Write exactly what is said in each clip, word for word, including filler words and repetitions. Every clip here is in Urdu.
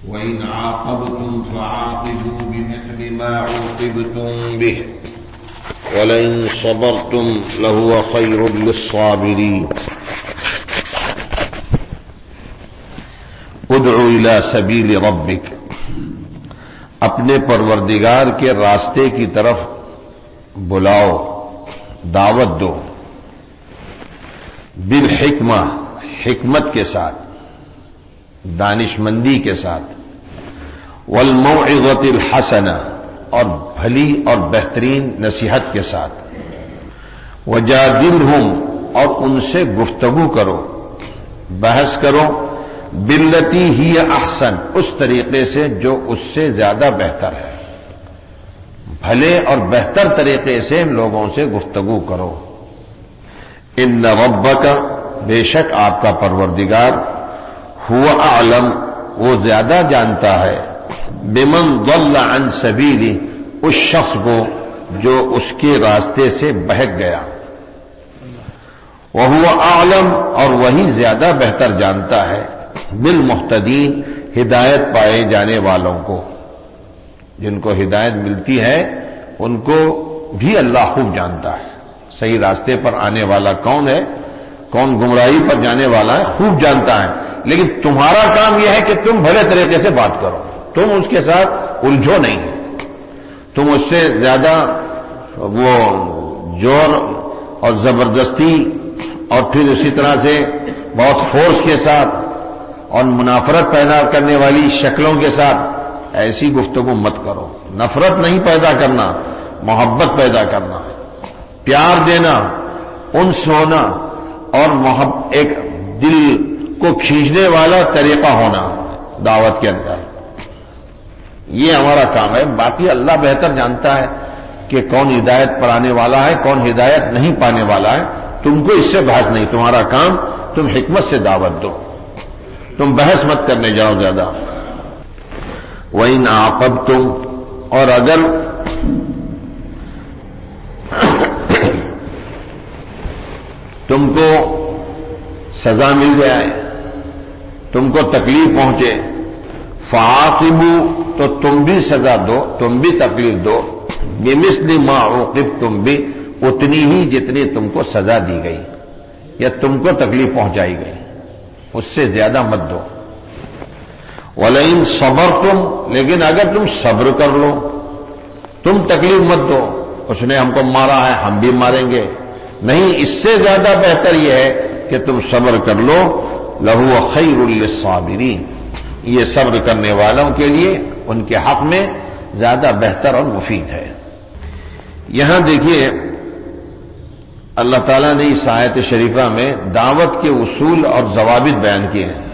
وَإِنْ عَاقَبْتُمْ فَعَاقِبُوا بِمِثْلِ مَا عُوقِبْتُمْ بِهِ وَلَئِنْ صَبَرْتُمْ لَهُوَ خَيْرٌ لِلصَّابِرِينَ ادع إِلَى سَبِيلِ رَبِّكَ، اپنے پروردگار کے راستے کی طرف بلاؤ، دعوت دو، بالحکمہ، حکمت کے ساتھ، دانشمندی کے ساتھ، والموعظۃ الحسنہ، اور بھلی اور بہترین نصیحت کے ساتھ، وجادلہم، اور ان سے گفتگو کرو، بحث کرو، باللتی ہی احسن، اس طریقے سے جو اس سے زیادہ بہتر ہے، بھلے اور بہتر طریقے سے ان لوگوں سے گفتگو کرو۔ ان ربک، بے شک آپ کا پروردگار، هو اعلم، وہ زیادہ جانتا ہے، بمن ضل عن سبیلی، اس شخص کو جو اس کے راستے سے بہک گیا، وهو اعلم، اور وہی زیادہ بہتر جانتا ہے، بالمہتدین، ہدایت پائے جانے والوں کو، جن کو ہدایت ملتی ہے ان کو بھی اللہ خوب جانتا ہے، صحیح راستے پر آنے والا کون ہے، کون گمراہی پر جانے والا ہے، خوب جانتا ہے۔ لیکن تمہارا کام یہ ہے کہ تم بھلے طریقے سے بات کرو، تم اس کے ساتھ الجھو نہیں، تم اس سے زیادہ وہ زور اور زبردستی اور پھر اسی طرح سے بہت فورس کے ساتھ اور منافرت پیدا کرنے والی شکلوں کے ساتھ ایسی گفتگو مت کرو۔ نفرت نہیں پیدا کرنا، محبت پیدا کرنا، پیار دینا، انس ہونا، اور محبت ایک دل کو کھینچنے والا طریقہ ہونا دعوت کے اندر، یہ ہمارا کام ہے۔ باقی اللہ بہتر جانتا ہے کہ کون ہدایت پر آنے والا ہے، کون ہدایت نہیں پانے والا ہے، تم کو اس سے بحث نہیں، تمہارا کام تم حکمت سے دعوت دو، تم بحث مت کرنے جاؤ زیادہ۔ وَإِنْ عَاقَبْتُمْ، اور اگر تم کو سزا مل جائے، تم کو تکلیف پہنچے، فَعَاقِبُوا، تو تم بھی سزا دو، تم بھی تکلیف دو، بِمِثْلِ مَا عُوقِبْتُمْ بِهِ، اتنی ہی جتنی تم کو سزا دی گئی یا تم کو تکلیف پہنچائی گئی، اس سے زیادہ مت دو۔ وَلَئِن صَبَرْتُمْ، لیکن اگر تم صبر کر لو، تم تکلیف مت دو، اس نے ہم کو مارا ہے ہم بھی ماریں گے، نہیں، اس سے زیادہ بہتر یہ ہے کہ تم صبر کر لو، لَهُوَ خَيْرٌ لِلصَّابِرِينَ، یہ صبر کرنے والوں کے لیے ان کے حق میں زیادہ بہتر اور مفید ہے۔ یہاں دیکھیے اللہ تعالیٰ نے اس آیت شریفہ میں دعوت کے اصول اور ضوابط بیان کیے ہیں۔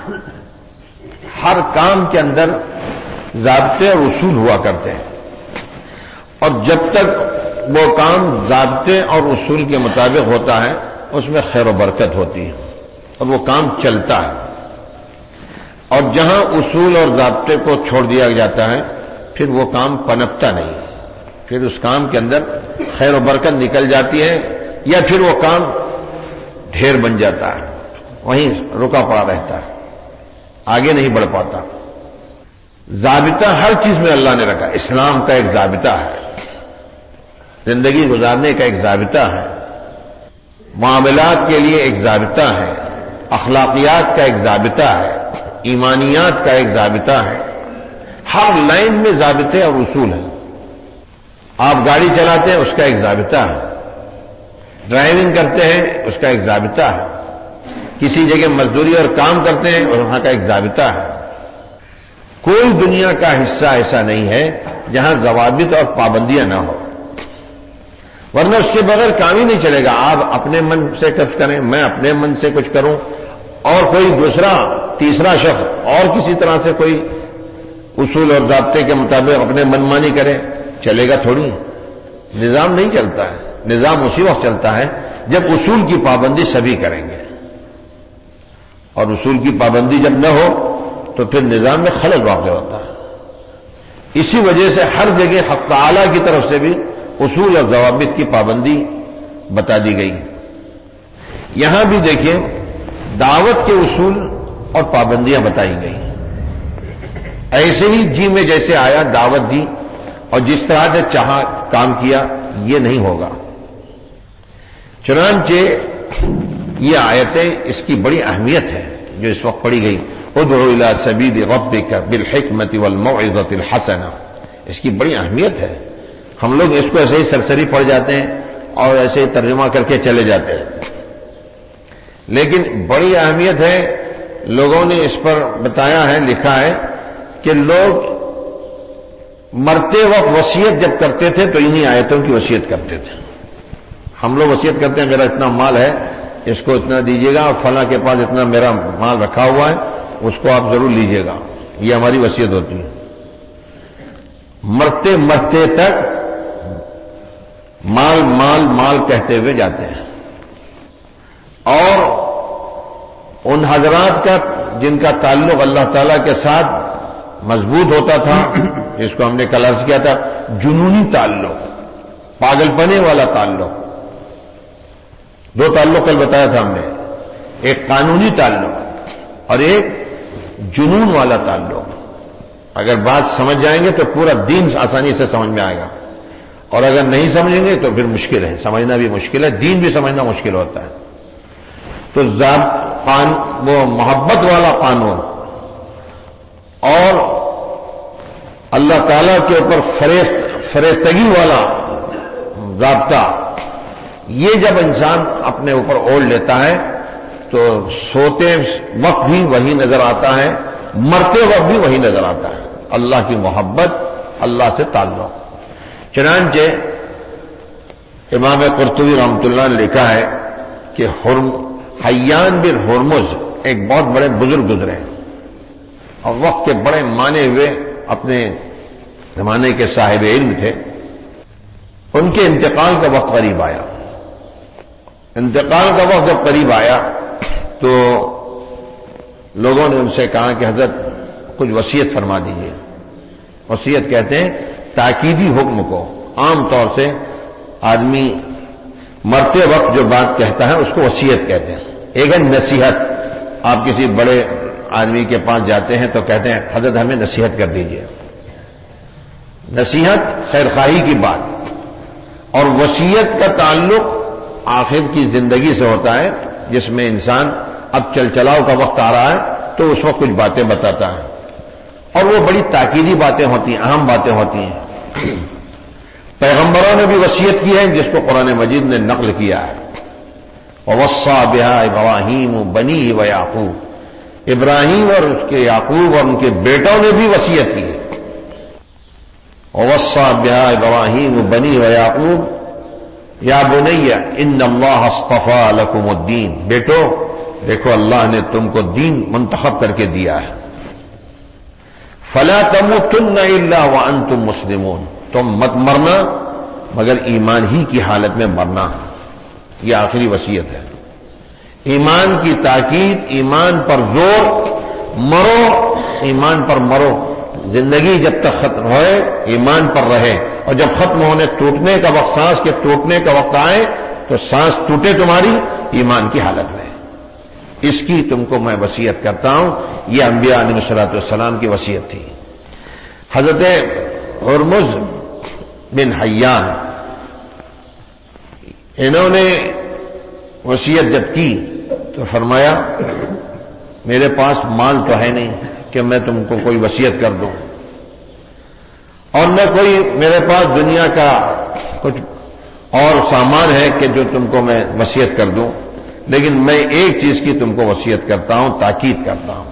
ہر کام کے اندر ضابطے اور اصول ہوا کرتے ہیں، اور جب تک وہ کام ضابطے اور اصول کے مطابق ہوتا ہے اس میں خیر و برکت ہوتی ہے اور وہ کام چلتا ہے، اور جہاں اصول اور ضابطے کو چھوڑ دیا جاتا ہے پھر وہ کام پنپتا نہیں، پھر اس کام کے اندر خیر و برکت نکل جاتی ہے یا پھر وہ کام ڈھیر بن جاتا ہے، وہیں رکا پڑا رہتا ہے، آگے نہیں بڑھ پاتا۔ ضابطہ ہر چیز میں اللہ نے رکھا، اسلام کا ایک ضابطہ ہے، زندگی گزارنے کا ایک ضابطہ ہے، معاملات کے لیے ایک ضابطہ ہے، اخلاقیات کا ایک ضابطہ ہے، ایمانیات کا ایک ضابطہ ہے، ہر لائن میں ضابطے اور اصول ہیں۔ آپ گاڑی چلاتے ہیں اس کا ایک ضابطہ ہے، ڈرائیونگ کرتے ہیں اس کا ایک ضابطہ ہے، کسی جگہ مزدوری اور کام کرتے ہیں اور وہاں کا ایک ضابطہ ہے۔ کوئی دنیا کا حصہ ایسا نہیں ہے جہاں ضوابط اور پابندیاں نہ ہو، ورنہ اس کے بغیر کام ہی نہیں چلے گا۔ آپ اپنے من سے کچھ کریں، میں اپنے من سے کچھ کروں، اور کوئی دوسرا تیسرا شخص اور کسی طرح سے کوئی اصول اور ضابطے کے مطابق اپنے منمانی کرے، چلے گا تھوڑی، نظام نہیں چلتا ہے۔ نظام اسی وقت چلتا ہے جب اصول کی پابندی سبھی کریں گے، اور اصول کی پابندی جب نہ ہو تو پھر نظام میں خلل واقع ہوتا ہے۔ اسی وجہ سے ہر جگہ حق تعالی کی طرف سے بھی اصول اور ضوابط کی پابندی بتا دی گئی۔ یہاں بھی دیکھیں دعوت کے اصول اور پابندیاں بتائی گئی۔ ایسے ہی جی میں جیسے آیا دعوت دی اور جس طرح سے چاہا کام کیا، یہ نہیں ہوگا۔ چنانچہ یہ آیتیں اس کی بڑی اہمیت ہے جو اس وقت پڑھی گئی، ادعو الی سبیل ربک بالحکمۃ والموعظۃ الحسنہ، اس کی بڑی اہمیت ہے۔ ہم لوگ اس کو ایسے ہی سرسری پڑھ جاتے ہیں اور ایسے ہی ترجمہ کر کے چلے جاتے ہیں، لیکن بڑی اہمیت ہے۔ لوگوں نے اس پر بتایا ہے، لکھا ہے کہ لوگ مرتے وقت وصیت جب کرتے تھے تو انہی آیتوں کی وصیت کرتے تھے۔ ہم لوگ وصیت کرتے ہیں میرا اتنا مال ہے، اس کو اتنا دیجیے گا، اور فلاں کے پاس اتنا میرا مال رکھا ہوا ہے، اس کو آپ ضرور لیجیے گا، یہ ہماری وصیت ہوتی ہے۔ مرتے مرتے تک مال مال مال کہتے ہوئے جاتے ہیں، اور ان حضرات کا جن کا تعلق اللہ تعالی کے ساتھ مضبوط ہوتا تھا، جس کو ہم نے کل عرض کیا تھا جنونی تعلق، پاگل پنے والا تعلق، دو تعلق کل بتایا تھا ہم نے، ایک قانونی تعلق اور ایک جنون والا تعلق۔ اگر بات سمجھ جائیں گے تو پورا دین آسانی سے سمجھ میں آئے گا، اور اگر نہیں سمجھیں گے تو پھر مشکل ہے، سمجھنا بھی مشکل ہے، دین بھی سمجھنا مشکل ہوتا ہے۔ تو وہ محبت والا قانون اور اللہ تعالی کے اوپر فریفتگی والا ضابطہ، یہ جب انسان اپنے اوپر اوڑھ لیتا ہے تو سوتے وقت بھی وہی نظر آتا ہے، مرتے وقت بھی وہی نظر آتا ہے، اللہ کی محبت، اللہ سے تعلق۔ چنانچہ امام قرطبی رحمۃ اللہ نے لکھا ہے کہ حیان بن ہرمز ایک بہت بڑے بزرگ گزرے اور وقت کے بڑے مانے ہوئے اپنے زمانے کے صاحب علم تھے۔ ان کے انتقال کا وقت قریب آیا۔ انتقال کا وقت جب قریب آیا تو لوگوں نے ان سے کہا کہ حضرت کچھ وصیت فرما دیجیے۔ وصیت کہتے ہیں تاکیدی حکم کو، عام طور سے آدمی مرتے وقت جو بات کہتا ہے اس کو وصیت کہتے ہیں۔ ایک ہے نصیحت، آپ کسی بڑے آدمی کے پاس جاتے ہیں تو کہتے ہیں حضرت ہمیں نصیحت کر دیجیے، نصیحت خیر خواہی کی بات، اور وصیت کا تعلق آخر کی زندگی سے ہوتا ہے جس میں انسان اب چل چلاؤ کا وقت آ رہا ہے تو اس وقت کچھ باتیں بتاتا ہے، اور وہ بڑی تاکیدی باتیں ہوتی ہیں، اہم باتیں ہوتی ہیں۔ پیغمبروں نے بھی وصیت کی ہے جس کو قرآن مجید نے نقل کیا ہے، وَوَصَّى بِهَا إِبْرَاهِيمُ بَنِيهِ وَيَعْقُوبُ، ابراہیم اور اس کے یعقوب اور ان کے بیٹوں نے بھی وصیت کی ہے۔ وَوَصَّى بِهَا إِبْرَاهِيمُ بَنِيهِ وَيَعْقُوبُ يَا بُنَيَّ إِنَّ اللَّهَ اصْطَفَىٰ لَكُمُ الدِّينَ، بیٹو دیکھو اللہ نے تم کو دین منتخب کر کے دیا ہے۔ فَلَا تَمُوتُنَّ إِلَّا وَأَنْتُمْ مُسْلِمُونَ، تم مت مرنا مگر ایمان ہی کی حالت میں مرنا۔ یہ آخری وصیت ہے، ایمان کی تاکید، ایمان پر زور، مرو ایمان پر مرو، زندگی جب تک ختم ہوئے ایمان پر رہے، اور جب ختم ہونے ٹوٹنے کا وقت، سانس کے ٹوٹنے کا وقت آئے تو سانس ٹوٹے تمہاری ایمان کی حالت میں، اس کی تم کو میں وصیت کرتا ہوں۔ یہ انبیاء علیہ الصلوۃ والسلام کی وصیت تھی۔ حضرت ہرمز بن حیان انہوں نے وصیت جب کی تو فرمایا میرے پاس مال تو ہے نہیں کہ میں تم کو کوئی وصیت کر دوں، اور نہ کوئی میرے پاس دنیا کا کچھ اور سامان ہے کہ جو تم کو میں وصیت کر دوں، لیکن میں ایک چیز کی تم کو وصیت کرتا ہوں، تاکید کرتا ہوں۔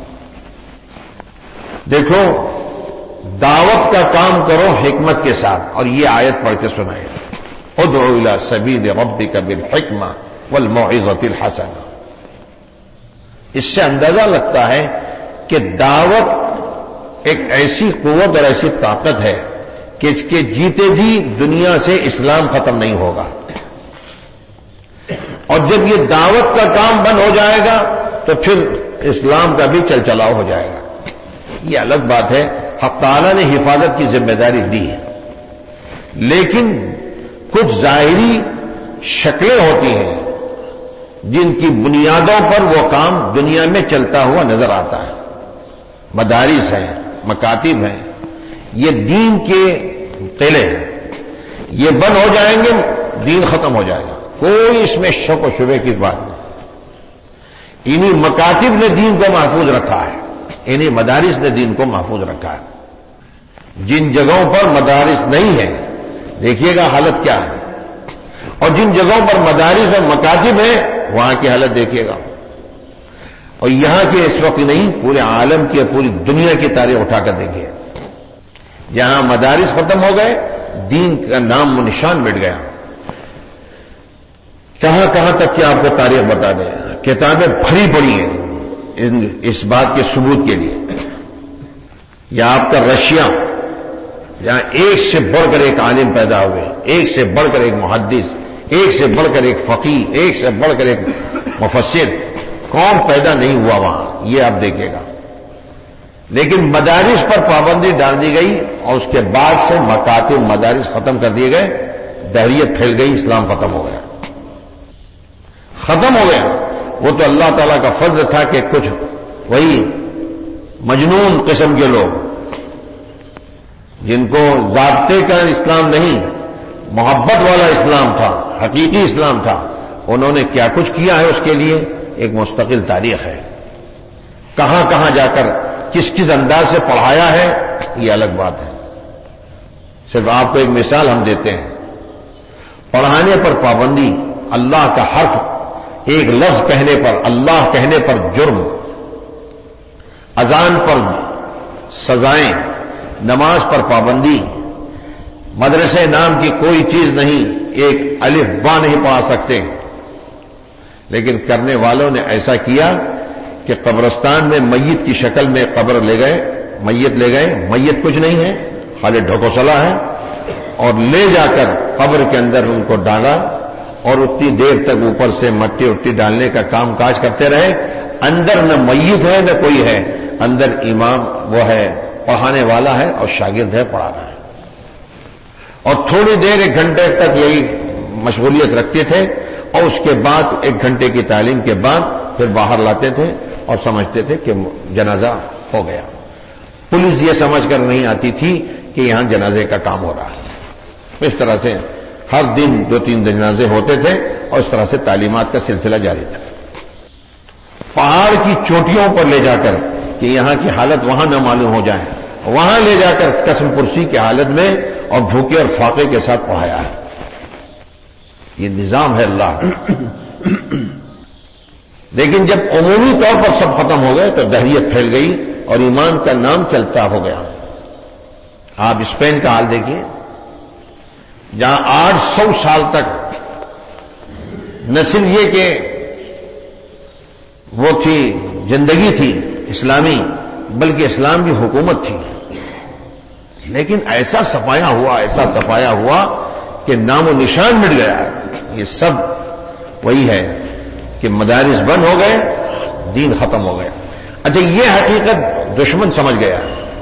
دیکھو دعوت کا کام کرو حکمت کے ساتھ، اور یہ آیت پڑھ کے سنائے، ادعو الی سبیل ربک بالحکمہ والموعظۃ الحسنہ۔ اس سے اندازہ لگتا ہے کہ دعوت ایک ایسی قوت اور ایسی طاقت ہے کہ اس کے جیتے جی دنیا سے اسلام ختم نہیں ہوگا، اور جب یہ دعوت کا کام بند ہو جائے گا تو پھر اسلام کا بھی چل چلاؤ ہو جائے گا۔ یہ الگ بات ہے، حق تعالیٰ نے حفاظت کی ذمہ داری دی ہے، لیکن کچھ ظاہری شکلیں ہوتی ہیں جن کی بنیادوں پر وہ کام دنیا میں چلتا ہوا نظر آتا ہے۔ مدارس ہیں، مکاتب ہیں، یہ دین کے قلعے ہیں، یہ بند ہو جائیں گے دین ختم ہو جائے گا، کوئی اس میں شک و شبے کی بات نہیں۔ انہی مکاتب نے دین کو محفوظ رکھا ہے، انہی مدارس نے دین کو محفوظ رکھا ہے۔ جن جگہوں پر مدارس نہیں ہیں دیکھیے گا حالت کیا ہے، اور جن جگہوں پر مدارس اور مکاتب ہیں وہاں کی حالت دیکھیے گا۔ اور یہاں کے اس وقت نہیں، پورے عالم کی پوری دنیا کی تاریخ اٹھا کر دیکھیے، جہاں مدارس ختم ہو گئے دین کا نام و نشان مٹ گیا۔ کہاں کہاں تک کہ آپ کو تاریخ بتا دیں، کتابیں بھری پڑی ہیں اس بات کے ثبوت کے لیے۔ یا آپ کا رشیا، جہاں ایک سے بڑھ کر ایک عالم پیدا ہوئے، ایک سے بڑھ کر ایک محدث، ایک سے بڑھ کر ایک فقیہ، ایک سے بڑھ کر ایک مفسر، کون پیدا نہیں ہوا وہاں، یہ آپ دیکھیے گا۔ لیکن مدارس پر پابندی ڈال دی گئی اور اس کے بعد سے مکاتب مدارس ختم کر دیے گئے، دہریت پھیل گئی، اسلام ختم ہو گیا، ختم ہو گیا۔ وہ تو اللہ تعالیٰ کا فضل تھا کہ کچھ وہی مجنون قسم کے لوگ جن کو ضابطے کا اسلام نہیں، محبت والا اسلام تھا، حقیقی اسلام تھا، انہوں نے کیا کچھ کیا ہے اس کے لیے ایک مستقل تاریخ ہے۔ کہاں کہاں جا کر کس کس انداز سے پڑھایا ہے یہ الگ بات ہے۔ صرف آپ کو ایک مثال ہم دیتے ہیں، پڑھانے پر پابندی، اللہ کا حرف ایک لفظ کہنے پر، اللہ کہنے پر جرم، اذان پر سزائیں، نماز پر پابندی، مدرسے نام کی کوئی چیز نہیں، ایک الف با نہیں پڑھا سکتے، لیکن کرنے والوں نے ایسا کیا کہ قبرستان میں میت کی شکل میں قبر لے گئے، میت لے گئے، میت کچھ نہیں ہے، خالی ڈھکوسلا ہے، اور لے جا کر قبر کے اندر ان کو ڈالا، اور اتنی دیر تک اوپر سے مٹی اٹی ڈالنے کا کام کاج کرتے رہے۔ اندر نہ میت ہے نہ کوئی ہے، اندر امام وہ ہے پڑھانے والا ہے اور شاگرد ہے پڑھا رہا ہے، اور تھوڑی دیر ایک گھنٹے تک یہی مشغولیت رکھتے تھے، اور اس کے بعد ایک گھنٹے کی تعلیم کے بعد پھر باہر لاتے تھے اور سمجھتے تھے کہ جنازہ ہو گیا۔ پولیس یہ سمجھ کر نہیں آتی تھی کہ یہاں جنازے کا کام ہو رہا ہے۔ اس طرح سے ہر دن دو تین جنازے ہوتے تھے اور اس طرح سے تعلیمات کا سلسلہ جاری تھا۔ پہاڑ کی چوٹیوں پر لے جا کر کہ یہاں کی حالت وہاں نہ معلوم ہو جائے، وہاں لے جا کر قسم پرسی کی حالت میں اور بھوکے اور فاقے کے ساتھ پڑھایا ہے۔ یہ نظام ہے اللہ کا۔ لیکن جب عمومی طور پر سب ختم ہو گئے تو دہریت پھیل گئی اور ایمان کا نام چلتا ہو گیا۔ آپ اسپین کا حال دیکھیے، جہاں آٹھ سو سال تک نہ صرف یہ کہ وہ تھی زندگی تھی اسلامی، بلکہ اسلام کی حکومت تھی، لیکن ایسا سفایا ہوا ایسا سفایا ہوا کہ نام و نشان مٹ گیا۔ یہ سب وہی ہے کہ مدارس بند ہو گئے، دین ختم ہو گیا۔ اچھا، یہ حقیقت دشمن سمجھ گیا،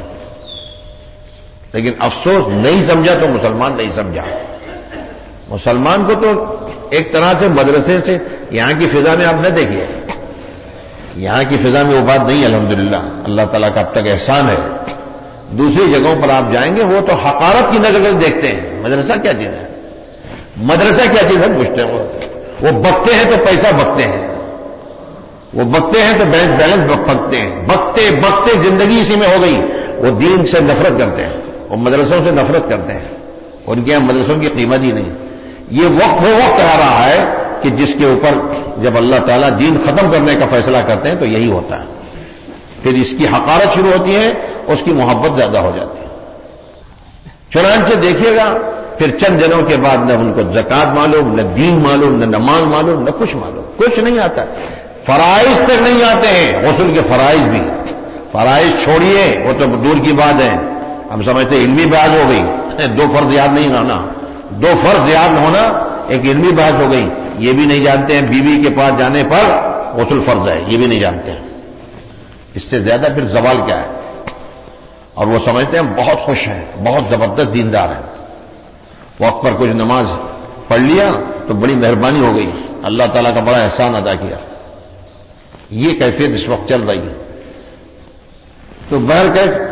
لیکن افسوس نہیں سمجھا تو مسلمان نہیں سمجھا۔ مسلمان کو تو ایک طرح سے مدرسے سے یہاں کی فضا میں آپ نہ دیکھیے، یہاں کی فضا میں وہ بات نہیں، الحمدللہ اللہ تعالیٰ کا اب تک احسان ہے۔ دوسری جگہوں پر آپ جائیں گے وہ تو حقارت کی نظر سے دیکھتے ہیں، مدرسہ کیا چیز ہے، مدرسہ کیا چیز ہے پوچھتے ہیں۔ وہ بکتے ہیں تو پیسہ بکتے ہیں، وہ بکتے ہیں تو بینک بیلنس بکتے ہیں، بکتے بکتے زندگی اسی میں ہو گئی۔ وہ دین سے نفرت کرتے ہیں، وہ مدرسوں سے نفرت کرتے ہیں، ان کے یہاں مدرسوں کی قیمت ہی نہیں۔ یہ وقت وہ وقت آ رہا ہے کہ جس کے اوپر جب اللہ تعالیٰ دین ختم کرنے کا فیصلہ کرتے ہیں تو یہی ہوتا ہے، پھر اس کی حقارت شروع ہوتی ہے، اس کی محبت زیادہ ہو جاتی ہے۔ چنانچہ دیکھیے گا پھر چند دنوں کے بعد نہ ان کو زکوٰۃ معلوم، نہ دین معلوم، نہ نماز معلوم، نہ کچھ معلوم، کچھ نہیں آتا، فرائض تک نہیں آتے ہیں، غسل کے فرائض بھی، فرائض چھوڑیے وہ تو دور کی بات ہے، ہم سمجھتے ہیں علمی بات ہو گئی، دو فرض یاد نہیں ہونا، دو فرض یاد ہونا ایک علمی بات ہو گئی، یہ بھی نہیں جانتے ہیں بیوی کے پاس جانے پر غسل فرض ہے، یہ بھی نہیں جانتے ہیں، اس سے زیادہ پھر زوال کیا ہے؟ اور وہ سمجھتے ہیں بہت خوش ہیں، بہت زبردست دیندار ہیں، وقت پر کچھ نماز پڑھ لیا تو بڑی مہربانی ہو گئی، اللہ تعالیٰ کا بڑا احسان ادا کیا۔ یہ کیفیت اس وقت چل رہی ہے۔ تو بہرکیف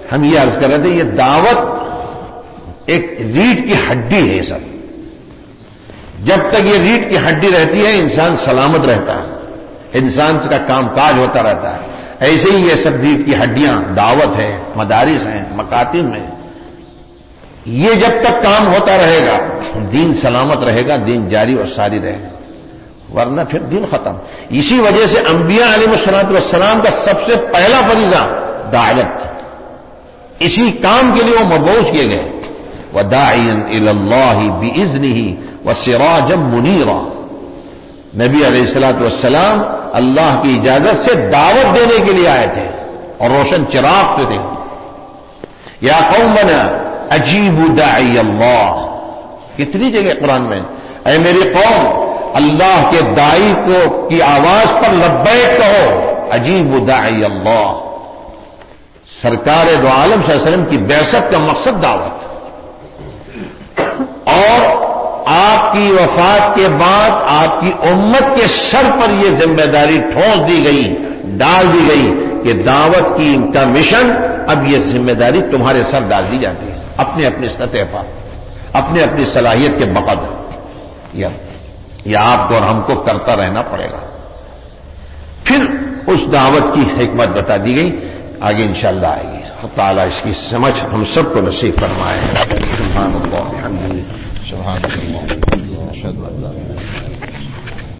ہم یہ عرض کر رہے تھے، یہ دعوت ایک ریڑھ کی ہڈی ہے سب. جب تک یہ ریڑھ کی ہڈی رہتی ہے انسان سلامت رہتا ہے، انسان کا کام کاج ہوتا رہتا ہے. ایسے ہی یہ سب ریڑھ کی ہڈیاں دعوت ہے، مدارس ہیں، مکاتب ہیں. یہ جب تک کام ہوتا رہے گا دین سلامت رہے گا، دین جاری اور ساری رہے گا، ورنہ پھر دین ختم. اسی وجہ سے انبیاء علیہ الصلوۃ والسلام کا سب سے پہلا فریضہ دعوت، اسی کام کے لیے وہ مبعوث کیے گئے. وَدَاعِيًا إِلَى اللَّهِ بِإِذْنِهِ وَسِرَاجًا مُنِيرًا. نبی علیہ الصلوۃ والسلام اللہ کی اجازت سے دعوت دینے کے لیے آئے تھے اور روشن چراغ تھے. یا قومنا اجیبوا داعی اللہ. کتنی جگہ قرآن میں اے میری قوم اللہ کے داعی کو کی آواز پر لبیک کہو. اجیبوا داعی اللہ. سرکار دو عالم صلی اللہ علیہ وسلم کی بعثت کا مقصد دعوت، اور آپ کی وفات کے بعد آپ کی امت کے سر پر یہ ذمہ داری ٹھونس دی گئی، ڈال دی گئی کہ دعوت کی کا مشن اب یہ ذمہ داری تمہارے سر ڈال دی جاتی ہے، اپنے اپنی سطح پر، اپنے اپنی صلاحیت کے بقدر. یہ آپ کو اور ہم کو کرتا رہنا پڑے گا. پھر اس دعوت کی حکمت بتا دی گئی، آگے انشاءاللہ آئے گی. تعالیٰ اس کی سمجھ ہم سب کو نصیب فرمائے. سبحان اللہ بحمدہ، سبحان اللہ.